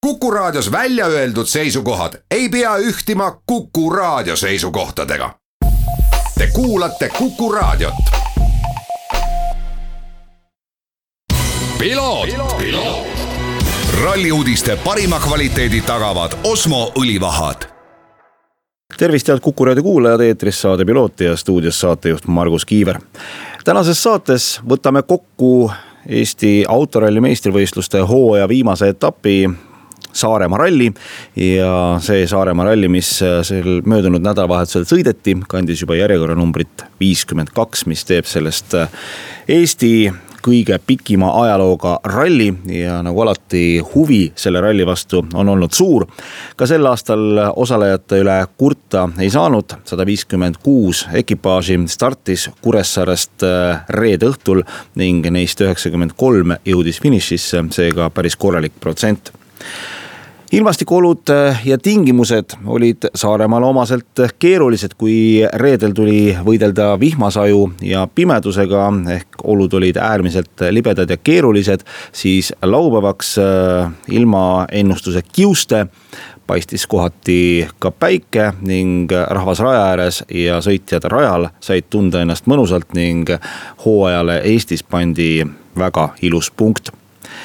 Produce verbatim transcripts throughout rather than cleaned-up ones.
Kuku Raadios välja öeldud seisukohad ei pea ühtima Kuku Raadio seisukohtadega. Te kuulate Kuku Raadiot. Piloot, Piloot. Ralliuudiste parima kvaliteedi tagavad Osmo õlivahad. Tervist head Kuku Raadio kuulajad, eetris saade Piloot ja stuudios saatejuht Margus Kiiver. Tänases saates võtame kokku Eesti autoralli meistrivõistluste hooaja viimase etapi Saaremaa ralli ja see Saaremaa ralli, mis sel möödunud nädalavahetusel sõideti, kandis juba järjekorra numbrit viiskümmend kaks, mis teeb sellest Eesti kõige pikima ajalooga ralli ja nagu alati huvi selle ralli vastu on olnud suur. Ka sel aastal osalejate üle kurta ei saanud, sada viiskümmend kuus ekipaaži startis Kuressaarest reede õhtul ning neist üheksakümmend kolm jõudis finišisse, seega päris korralik protsent. Ilmastikuolud ja tingimused olid Saaremaal omaselt keerulised, kui reedel tuli võidelda vihmasaju ja pimedusega, ehk olud olid äärmiselt libedad ja keerulised, siis laupäevaks ilma ennustuse kiuste paistis kohati ka päike ning rahvas raja ääres ja sõitjad rajal said tunda ennast mõnusalt ning hooajale Eestis pandi väga ilus punkt.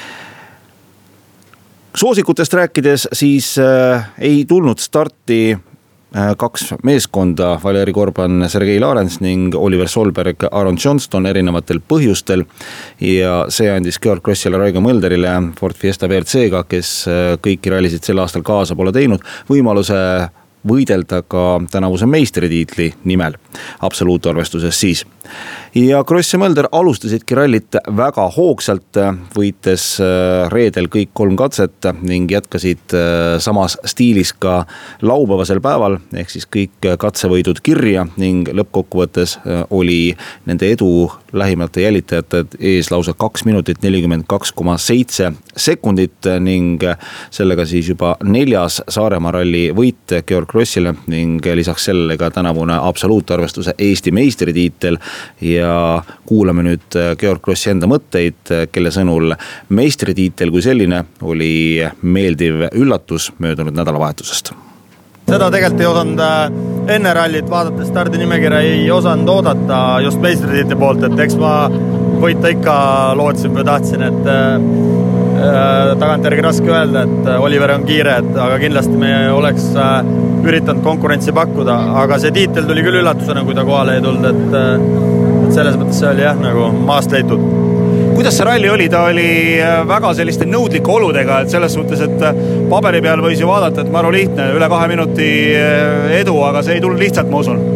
Soosikutest rääkides siis äh, ei tulnud starti äh, kaks meeskonda, Valeri Korban, Sergei Laarens ning Oliver Solberg, Aaron Johnston erinevatel põhjustel ja see andis Georg Krossile, Raigo Mölderile Ford Fiesta V R C-ga, kes äh, kõiki rallisid sel aastal kaasa pole teinud, võimaluse võidelda ka tänavuse meistritiitli nimel absoluutarvestuses siis. Ja Kross ja Mölder alustasidki rallit väga hoogsalt, võites reedel kõik kolm katset ning jätkasid samas stiilis ka laupäevasel päeval, ehk siis kõik katsevõidud kirja ning lõppkokkuvõttes oli nende edu lähimate jälitajate ees lausa kaks minutit nelikümmend kaks koma seitse sekundit ning sellega siis juba neljas Saaremaa ralli võit Georg Krossile ning lisaks sellele ka tänavune absoluutarvestuse Eesti meistritiitel. Ja kuulame nüüd Georg Krossi enda mõtteid, kelle sõnul meistritiitel kui selline oli meeldiv üllatus möödunud nädalavahetusest. Seda tegelikult ei osanud enne rallit vaadates stardinimekirja ei osanud oodata just meistritiitli poolt, et eks ma võita ikka lootsin või tahtsin, et äh, tagantjärgi raske öelda, et Oliver on kiire, et, aga kindlasti me oleks äh, üritanud konkurentsi pakkuda, aga see tiitel tuli küll üllatusena, kui ta kohale ei tulnud, et, et selles mõttes see oli jah, nagu maast leitud. Kuidas see ralli oli? Ta oli väga selliste nõudlike oludega, et selles suhtes, et paberi peal võis ju vaadata, et maru lihtne, üle kahe minuti edu, aga see ei tulnud lihtsalt, ma usun.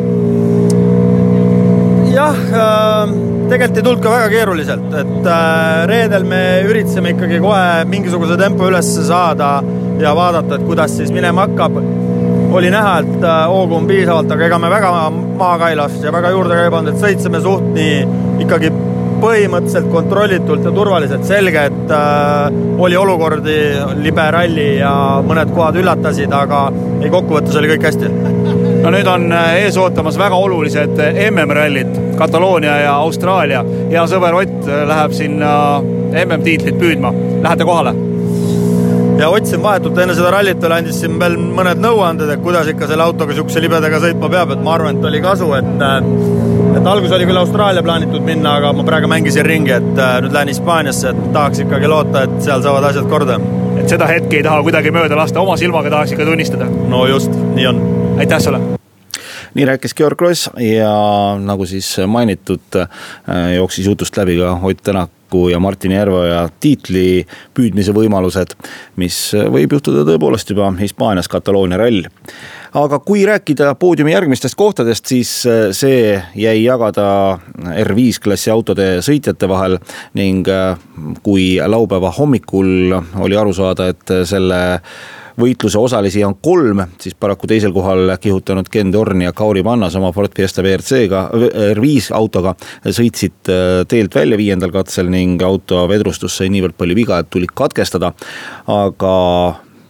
Jah, tegelikult ei tulnud ka väga keeruliselt, et reedel me üritasime ikkagi kohe mingisuguse tempo üles saada ja vaadata, et kuidas siis minema hakkab. Oli näha, et hoogu on piisavalt, aga ega me väga maa kailast ja väga juurde kaibanud, et sõitsime suht nii ikkagi põhimõtteliselt kontrollitult ja turvaliselt, selge, et äh, oli olukordi, libe ralli ja mõned kohad üllatasid, aga ei, kokkuvõttes oli kõik hästi. No nüüd on ees ootamas väga olulised M M-rallid, Kataloonia ja Austraalia. Hea sõber Ott läheb sinna M M-tiitlit püüdma. Lähete kohale? Ja otsin vahetult enne seda rallit veel andis siin veel mõned nõuanded, et kuidas ikka selle autoga siukse libedega sõitma peab, et ma arvan, et oli kasu, et et algus oli küll Austraalia plaanitud minna, aga ma praegu mängisin ringi, et nüüd lähen Hispaaniasse, et tahaks ikkagi loota, et seal saavad asjad korda. Et seda hetke ei taha kuidagi mööda lasta, oma silmaga tahaks ikka tunnistada. No just, nii on. Aitäh sulle! Nii rääkis Georg Kross ja nagu siis mainitud, jooksis jutust läbi ka Ott Tänaku ja Martin Järveoja tiitli püüdmise võimalused, mis võib juhtuda tõepoolest juba Hispaanias Kataloonia rall. Aga kui rääkida poodiumi järgmistest kohtadest, siis see jäi jagada R viis klassi autode sõitjate vahel ning kui laupäeva hommikul oli aru saada, et selle võitluse osalisi on kolm, siis paraku teisel kohal kihutanud Ken Dorn ja Kauri Pannas oma Ford Fiesta V R C-ga, R viis autoga sõitsid teelt välja viiendal katsel ning auto vedrustus sai niivõrd palju viga, et tuli katkestada. Aga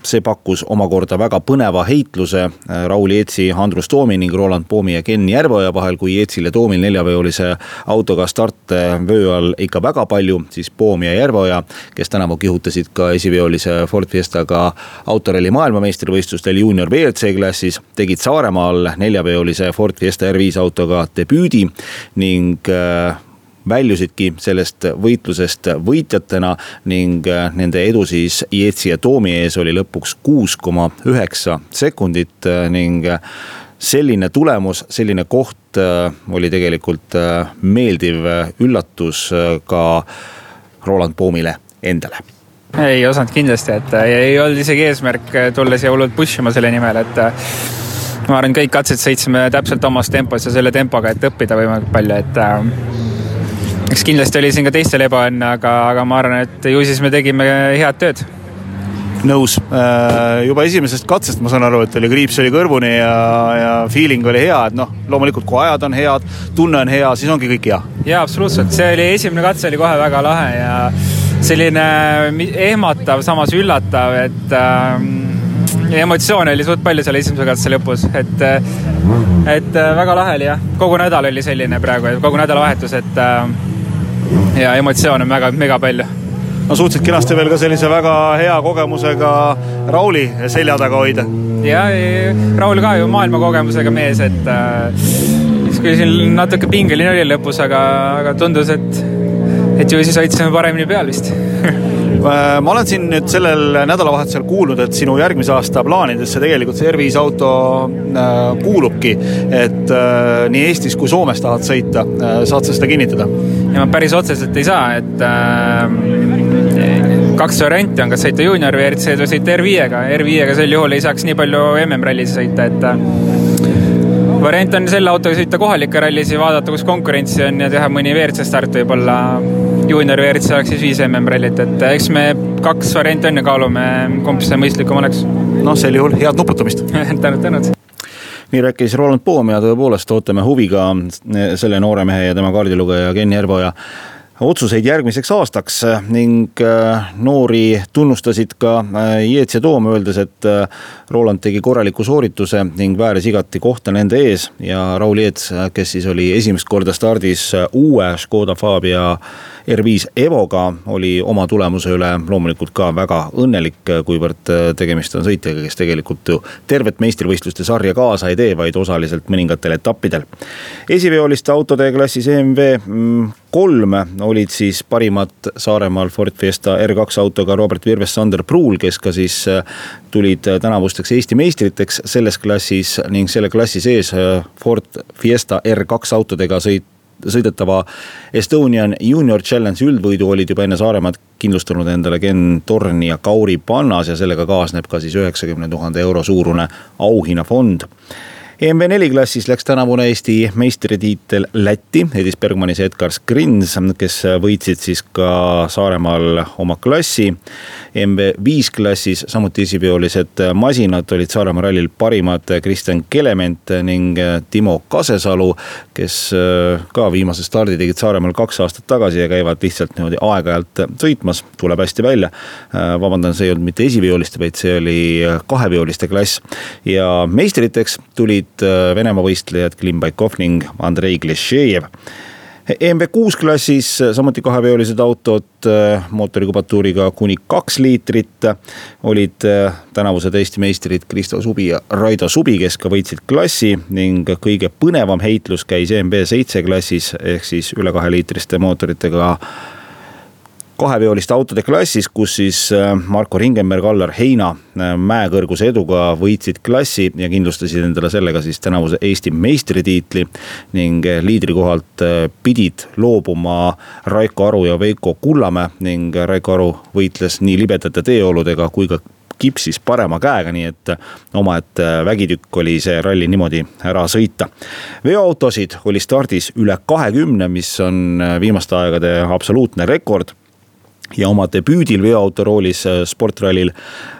see pakkus omakorda väga põneva heitluse Raul Eetsi, Andrus Toomi ning Roland Poomi ja Ken Järveoja vahel, kui Eetsil ja Toomil neljaveolise autoga starte vöö all ikka väga palju, siis Poom ja Järveoja, kes tänavu kihutasid ka esiveolise Ford Fiestaga autoralli maailmameistrivõistlustel junior V L C klassis, tegid Saaremaal neljaveolise Ford Fiesta R viis autoga debüüdi ning väljusidki sellest võitlusest võitjatena ning nende edu siis Eetsi ja Toomi ees oli lõpuks kuus koma üheksa sekundit ning selline tulemus, selline koht oli tegelikult meeldiv üllatus ka Roland Poomile endale. Ei osanud kindlasti, et ei olnud isegi eesmärk tulla siia hullult pushima selle nimel, et ma arvan, kõik katsed sõitsime täpselt omas tempos ja selle tempoga, et õppida võimalikult palju, et eks kindlasti oli siin ka teistel ebaõnne, aga, aga ma arvan, et ju siis me tegime head tööd. Nõus. Juba esimesest katsest ma saan aru, et oli kriips oli kõrvuni ja, ja feeling oli hea, et noh, loomulikult kui ajad on head, tunne on hea, siis ongi kõik hea. Jaa, absoluutselt. See oli esimene katse oli kohe väga lahe ja selline ehmatav, samas üllatav, et äh, emotsioone oli suht palju seal esimese katse lõpus, et, et väga lahe oli jah. Kogu nädal oli selline praegu, kogu nädalavahetus, et äh, ja emotsioon on väga mega palju. No suutsid kenasti veel ka sellise väga hea kogemusega Rauli selja taga hoida. Ja, Raul ka ju maailma kogemusega mees, et äh, kui siin natuke pingeline oli lõpus, aga, aga tundus, et, et ju siis hoidsime paremini peal vist. Ma olen siin nüüd sellel nädalavahetusel kuulnud, et sinu järgmise aasta plaanidesse tegelikult see R viis auto kuulubki, et nii Eestis kui Soomes tahad sõita. Saad sa seda kinnitada? Ja ma päris otseselt ei saa, et äh, kaks varianti on, kas sõita junior V R C või sõita R viiega. R viiega sel juhul ei saaks nii palju M M-rallisi sõita, et äh, variant on selle autoga sõita kohalike rallisi, vaadata, kus konkurentsi on ja teha mõni V R C start võib-olla junior V R C oleks siis viis M M-rallit, et eks me kaks varianti on ja kaalume, kumb see mõistlikum oleks. No sel juhul head nuputamist. tänud, tänud. Nii rääkis Roland Poom ja tõepoolest ootame huviga selle noore mehe ja tema kaardilugeja Ken Järveoja otsuseid järgmiseks aastaks ning noori tunnustasid ka Eets ja Toom, öeldes, et Roland tegi korraliku soorituse ning vääris igati kohta nende ees ja Raul Eets, kes siis oli esimest korda stardis uue Škoda Fabia R viis Evoga, oli oma tulemuse üle loomulikult ka väga õnnelik, kuivõrd tegemist on sõitjaga, kes tegelikult tervet meistrivõistluste sarja kaasa ei tee, vaid osaliselt mõningatel etappidel. Esiveoliste autode klassis E M W kolm olid siis parimad Saaremaal Ford Fiesta R kaks autoga Robert Virves, Sander Pruul, kes ka siis tulid tänavusteks Eesti meistriteks selles klassis ning selle klassi sees Ford Fiesta R kaks autodega sõit sõidetava Estonian Junior Challenge üldvõidu olid juba enne Saaremaad kindlustanud endale Ken Torn ja Kauri Pannas ja sellega kaasneb ka siis üheksakümne tuhande euro suurune auhinnafond. E M W neli klassis läks tänavune Eesti meistritiitel Lätti, Edis Bergmanis ja Edgar Skrins, kes võitsid siis ka Saaremaal oma klassi. E M W viis klassis samuti esiveolised masinad olid Saaremaa rallil parimad Kristjan Kelement ning Timo Kasesalu, kes ka viimase stardi tegid Saaremaal kaks aastat tagasi ja käivad lihtsalt niimoodi aeg-ajalt sõitmas, tuleb hästi välja. Vabandan, see ei olnud mitte esiveoliste, vaid see oli kaheveoliste klass ja meistriteks tulid Venemaa võistlejad Klim Baikov ning Andrei Glešejev. E M W kuus klassis samuti kaheveolised autod mootorikubatuuriga kuni kaks liitrit olid tänavused Eesti meistrid Kristo Subi ja Raido Subi, kes ka võitsid klassi ning kõige põnevam heitlus käis E M W seitse klassis ehk siis üle kahe liitriste mootoritega kaheveoliste autode klassis, kus siis Marko Ringenberg, Allar Heina mäekõrguse eduga võitsid klassi ja kindlustasid endale sellega siis tänavuse Eesti meistritiitli ning liidrikohalt pidid loobuma Raiko Aru ja Veiko Kullamäe ning Raiko Aru võitles nii libedate teeoludega kui ka kipsis parema käega, nii et oma, et vägitükk oli see ralli niimoodi ära sõita. Veoautosid oli stardis üle kahekümne, mis on viimaste aegade absoluutne rekord. Ja oma debüüdil veoauto roolis sportrallil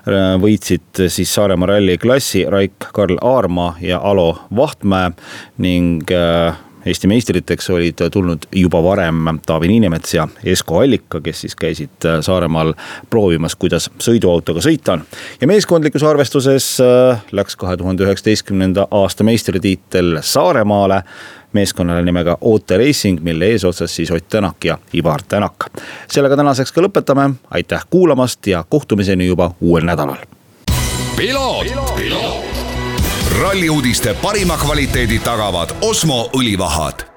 võitsid siis Saaremaa ralli klassi Raik Karl Aarma ja Alo Vahtmäe ning Eesti meistriteks olid tulnud juba varem Taavi Niinemets ja Esko Allika, kes siis käisid Saaremaal proovimas, kuidas sõiduautoga sõita on. Ja meeskondlikus arvestuses läks kahe tuhande üheksateistkümnenda aasta meistritiitel Saaremaale meeskonnale nimega Oote Racing, mille eesotsas siis Ott Tänak ja Ivar Tänak. Sellega tänaseks ka lõpetame. Aitäh kuulamast ja kohtumiseni juba uuel nädalal. Piloot! Piloot! Ralli uudiste parima kvaliteedi tagavad Osmo õlivahad.